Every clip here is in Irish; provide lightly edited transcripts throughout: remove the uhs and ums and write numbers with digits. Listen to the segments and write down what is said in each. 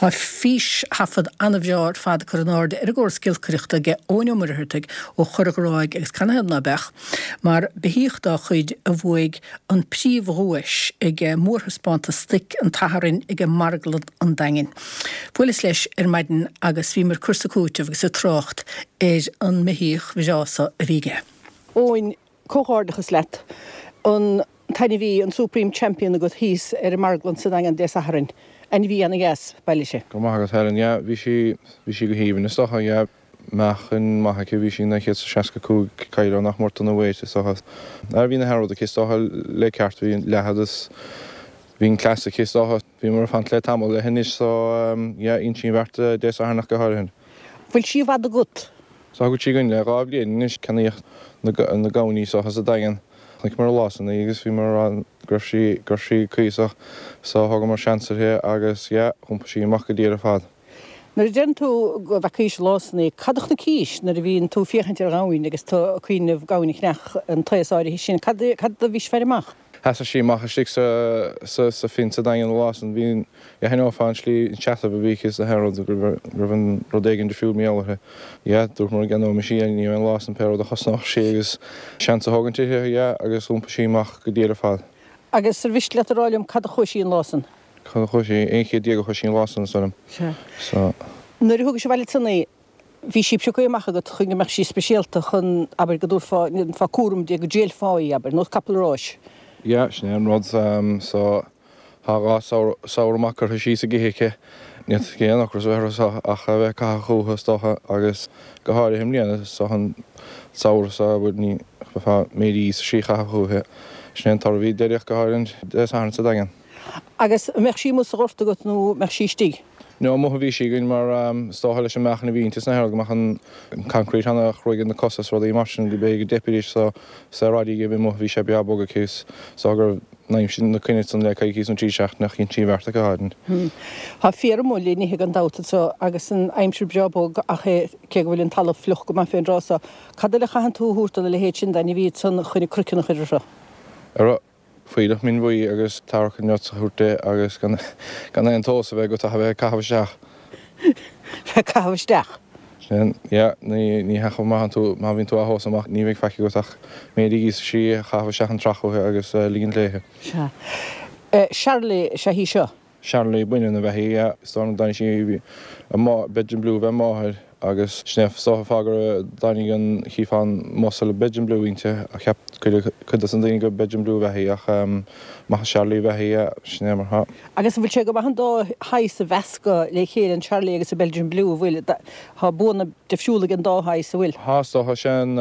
Tá fís hafad anamhheart fad chunáde ar a ggóir scilcreachta ge óneommarthirteag ó choragráig agus canna bech, mar behíochtá chuid a bhuaig an príomhhuais ag mórthaspáanta stic an taharin ag marglad an dangin. Fuilis leis ar maidin agus bhí mar cursa cúte agus a trácht ar an mihíoch bhíása a bhíige. Óin cóhardachas leit an taine bhí an Supreme Champion a go híos ar a marglan sa dangan dé saharin. En bhí anna gas bailile sé. Go mágad Helen, bhí si go híomhann is socha mechan maithacha bhí sin na chéad sa 62 cairó nach mórt an bhhéit is sochas. Bhí na heróda cis socha le ceart bhí lehadas hín clása cis socha bhí mar fan le tamil le hinis so in sin bhharta dé saharnach go háirhin. Bhfuil si bhd a gut? So go tí gon le rábblion is cenaíocht na gcónaí sochas a dagan. Like mar lásan agus bhí mar an gur sí cuiach so thugam mar seansarthe agus chumpa sí amach go dtíar a fad. Nar den tú go bhecíis lásanna cadach na cíis nar a bhíon tú fiochantar gáin agus tá chuoineh gáinnig nech an taáirí sin cad a bhís ferimach. Hesa sí macha si sa fin sa dagan lásan bhín hen áfáin slí chata a bhíchas a herald gur an rodégan de fiú méalathe. Dúr mar gan me sí ní an lásan pe a chosnach sé agus seansa hagantithe agus úmpa síach go dtíar a fad. Agus sa bhís leráilm cad a chuisí an lásan. Chu chuisí éché dé chuisí lásan sanm. Nuair a thug se bhile sanna hí síb se chuach go chuige meach sí speisialta chun aber go dúr fá cuam dé go déal fáí aber nó capráis. Sné an rud so hárá saoach chu sí a gihéice net céan chus bhe ach a bheith cha chuúchastocha agus go háir himlíana so an saoras a bud ní méí sícha chuúthe sné tar bhí déireach go háirn an sa dagan. Agus meach sí mu orta go nó meach sítíí. No mo bhí sí gon mar stáile sem mechna bhíntas na heag an concrete anna chuigen na cosas rud í mar sin go bé deputís so sa radí go bhí mo bhí sé beabog a cús so gur naim sin na cuine san le caiís an tíseach nach chin tíhharta go háden. Tá fear mólí ní an dáta so agus an aimimsú beabog a ce bhfuil an tal fluch go féin rása. Cad le chahan tú húta le héit sin daine bhí san chuine crucinna chuidir se. Fuideach min bhuaí agus tácha neot a thuúrta agus gan an tósa bheith go a bheith cahabhaisteach. Bheith cahabhaisteach? Ní hecha má bhín tú athós amach ní bheith feici goach médígus sí chahabhaisteach an trachothe agus líon léthe. Charlie sé hí seo? Charlie buine na bheith stána daine sí Belgian Blue bheith máthir agus snéf sofa fágur daine an chiáin mosal Belgian Blue inte a cheap chud an daine go Belgian Blue bheithí ach maitha Charlie bheithí sné mar há. Agus bhfuil sé go bhain dó hais a bhesca le chéad an Charlie agus a Belgian Blue bhfuil há buna defisiúla an dá hais a bhfuil. Thástácha sin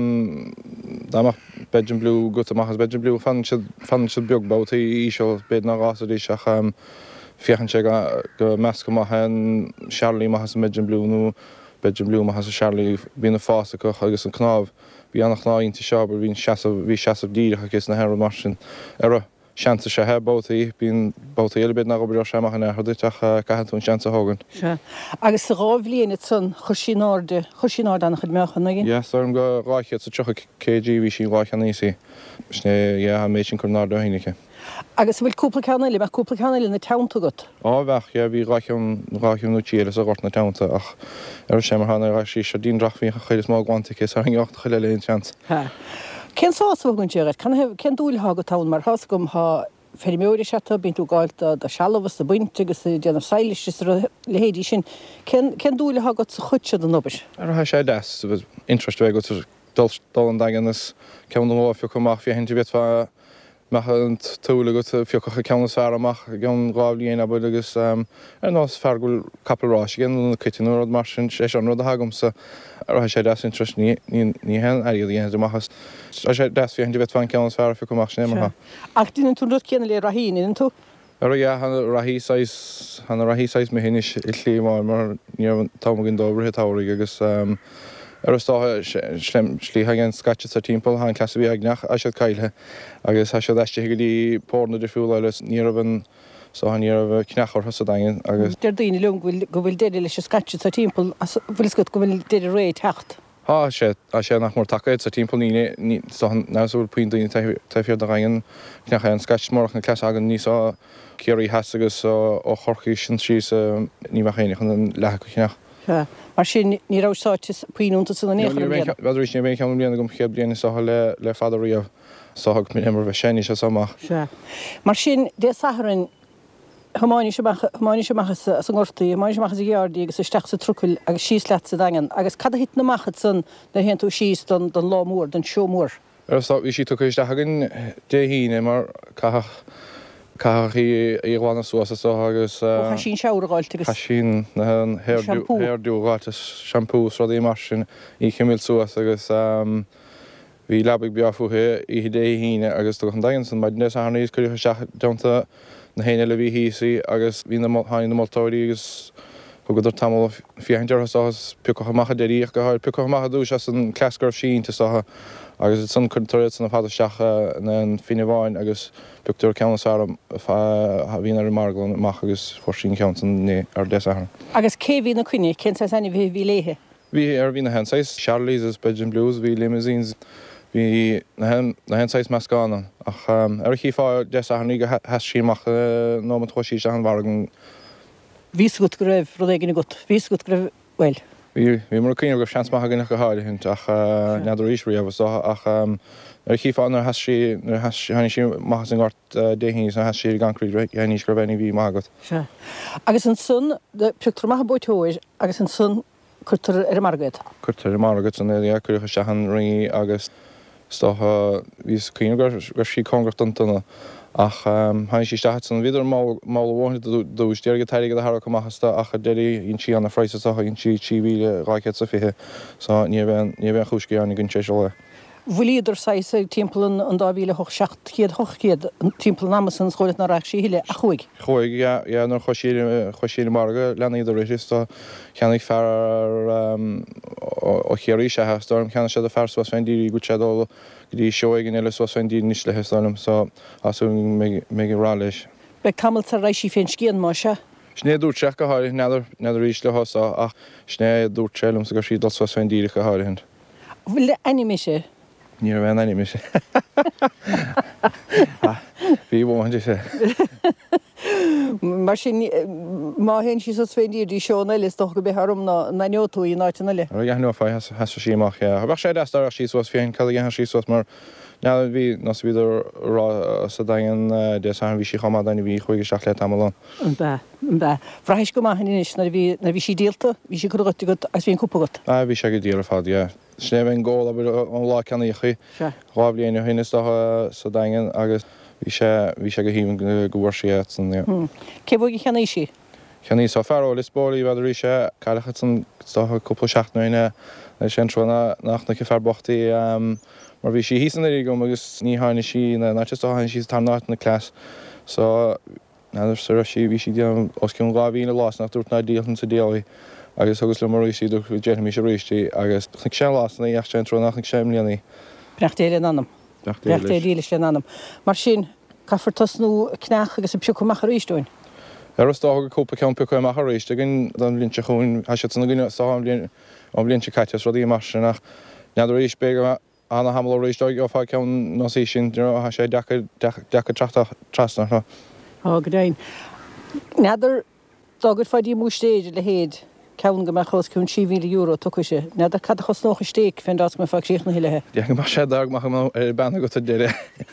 dáach Belgian Blue go amachchas Belgian Blue fan si beagbáta í seo bed na rásadí seach fiochan sé go meas go maithe Charlie maithas an Belgian Blue nó Belgian Blue has a Charlie bhí na fása chuch agus an cnáb bhí annach náonnta seabar bhín bhí seaamh díireach agus na heir mar sin ar seansa se hebátaí bín báta eilebid nach go seach an chuirteach caiún seansa hágan. Agus sa rábhlíonna san chusínáde annach chud mechan na gin? Iesarm go ráiche sa tucha KG bhí sin ráich an níosí sné méid sin chu náda hainice. Agus bhfuil cúpla ceannaile me cúpla ceannaile na teanta go? Bheith bhí ráithim nó tíile a gort na teanta ach ar sé mar hána sí sé dín drachhí chuidir má ghaantaché ar an 8 chuile leon chant. Cén sása bhagann tíir cén dúiltha go tán mar has gom há ferméorí seta bín tú gáilta de sealahas a buinte agus déanamh saoilis le héadí sin cén dúiltha go sa chuite an nubis? Ar sé des interest bheith go dul an dagannas ceann láfio chumach fio henty bit an túla go fiocha ceannas fear amach gan gáblíon a bud agus ar nás fergúil caprás gin na cuitinú mar sin sé an rud a hagamm sa ar sé des interest ní hen aíad dhéana amachchas sé des fio henty bit fan ceannas fear fio chumach sin mar. Ach duine tú rud céanna le rahíín tú? Ar hanna rahíáis mé hinis i tlí mar ní táginn dóbrethe táirigh agus ar státhe slíthe gin scate sa timppla há clasí agnach a se caiile agus he se deiste go dtí pórna de fiúlaile níarhan so níarh cnechar sa dain agus. Deir daoine lung go bhfuil deidir leis scate sa timppla bhfuil go bhfuil deidir ré techt. sé nach mór takeid sa timp ní náúil puintí tafiir a rain nach an sketmórach na ce agan níosá céirí heasagus ó chorchaí sin trí ní chéine chun an lechaach. Mar sin nírásáis puúnta sanna Beidir sé mé chean blianana gom ché blianana sa le fadaríomh sáthag mé mar bheith séine se samach. Mar sin dé saharann Hamáine semachchas san ortaí, máin semachchas ggéardí agus isteach sa trucail agus síos leat sa dagan, agus cad hit na machchad san na hen tú síos don lámór, don siomór. Bhí sí tuéis degan dé híine mar caí íhána suasa agus sin seáilte sin hairúáiltas shampús rud í mar sin í chimil suas agus hí lebig beafúthe í dé híine agus tu an dagan san maid nes aníos chuir deanta na héine le bhí híí agus hí hain na moltóirí agus chugur tam fihantearchas puchaach déíoch go háir puchaach dús as an clascar sínta satha agus san chuir san na fada seacha na finháin agus puchtúir ceanám hína marglan amach agus forsín ceantan ar dean. Agus cé hí na cuine cin sanna bhí léthe. Bhí ar bhí na hensáis Charlies is Belgian Blues, hí limousines, hí na hensáis meascána ach ar chiá deí go heas síach nó thuí se an bhargan. Vís go raibh rudéigen go vís go raibh well. Bhí mar cíine go seansmaach gannach go háirint ach neidiríisríomh ach ar chiáin ar haine sí maithas an gart déhíí san heas sí gangríd níos go bhéna bhí mágad. Agus an sun puchttarach buitóir agus an sun chutar ar margad. Chutar margad san chucha sean ringí agus stocha vís cíine gur sí congrat antana. Ach hain sí staat san viidir má bhhaine dús déirge teige a Har goachchasta a déirí on si anna freiise a on si tíhíle ráice sa fithe sa ní bhéh chúsci anna gunn sé le. Bhfuíidir 6 timpplain an 2007 an timppla Amazon choir na raach sí hiile a chuig. Chuig nar choisiile marga lena idir réiste cheannig fear ó chéirí se hearm cheanna sé a ferswas fendíí go sedó dí seoigen eile was fendí níos le heáilm so asú mé rá leis. Be tamil tar rééis sí féin cían má se? Sné dúrteach go háir neidir ríis le hosa ach sné dúrtélum sa gur sí dal was fendíí go háirhin. Bhfuil le animimi sé? Ní bhéin aimi sé. Bhí bhhainte sé. Mar sin má hen sí féindíí seán eile do go bethm na neotú í náitina le. Gheanú fá has síach bh sé dear sí was féin cad ghe sí mar ne bhí nas bhíidir rá sa dagan de bhí sí chamá daine bhí chuige seach le tamán. Frahéis go maithis na bhí sí díalta, hí sí chu go as bhíon cúpagat. Bhí sé go díar fád, sné bhíon ggó an lá ceanna chu ráblíonú hinine sa dagan agus hí sé go híhann gohhar sé san. Cé bhg cheanna sí? Cheanní sa feró lispóí bheidirí sé caiilecha san cúpla seaachnaine sé trna nach na fearbochtaí mar bhí sí hísan go agus ní hána sí na háin sí tar náit na clás so neidir sí bhí si os cin gáhína lás nach dúirt na díaltan sa déalaí agus agus le marí síú déimi sé rééistí agus chunig sé lásna ag tro nach sem líanaí. Breachtéile anam. Breachtéile le anam. Mar sin caafar tasnú cneach agus piú goach rééisúin. Ar tá go cúpa cean pe amach rééis gin don blinte chuún na gine an blinte caiite rodí mar nach neidir rééis be anna hamil rééis á fá cean nó sin sé decha trasna. Á go dain. Neidir dagad fáidí mústéidir le héad ceann go meachchos cún €7,000 tuise. Neidir cad chus nócha stéic fan dás me fá síochna hiilethe. De mar sé dag mar benna go a deire.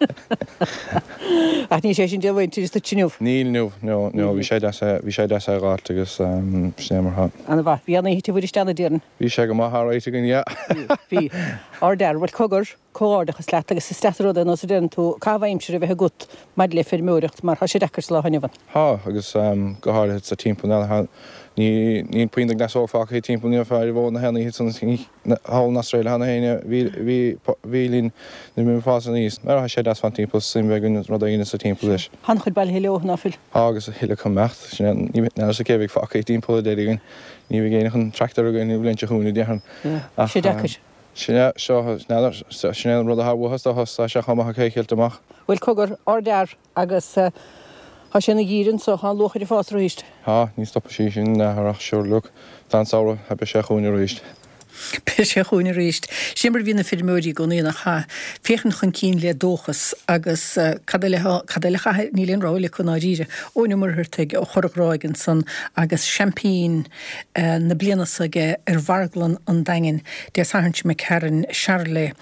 Ach ní sé sin dehain tí tinúh. Níl bhí sé ráit agus snémartha. Anna bh bhí anna hití bhfuidir stena déan. Bhí sé go máthráite gan Bhí á deir bhfuil cogur cóárdachas le agus sa steróda nó den tú cáhhaimseir a bheitthe gut maid le firmúirecht mar sé dechar le hainehhan. Tá agus go háirthe sa timppla ní puinte glasófach timppla fear bhna hena hit há Austrráile hena héine bhílín na mú fásan níos. Ar sé as fan timppla sim bheitún rudaine sa timppla leis. Han chuid bail heoch náfuil. Agus a hiile chumecht ní sa céh fa timppla déigen ní bh géine chun tractar a gin blinte chuúna dehan. sé dechar. Sinne sinné rud a habuchas a hosá se chamach chéchéilt amach. Bhfuil cogur á deir agus há sinna gírann so há lochaid fás réist. Tá ní stoppa sí sin nathach siúrluk tá saora heb sé chuúna réist. Pe sé chuúna ríist. Simmar hína firmóí go íana cha féchan chun cín le dóchas agus cadcha nílíon ráile chun áíre ónimmarthirteige ó chorráigen san agus champín na blianaige ar bharglan an dain de sahant me cean Charle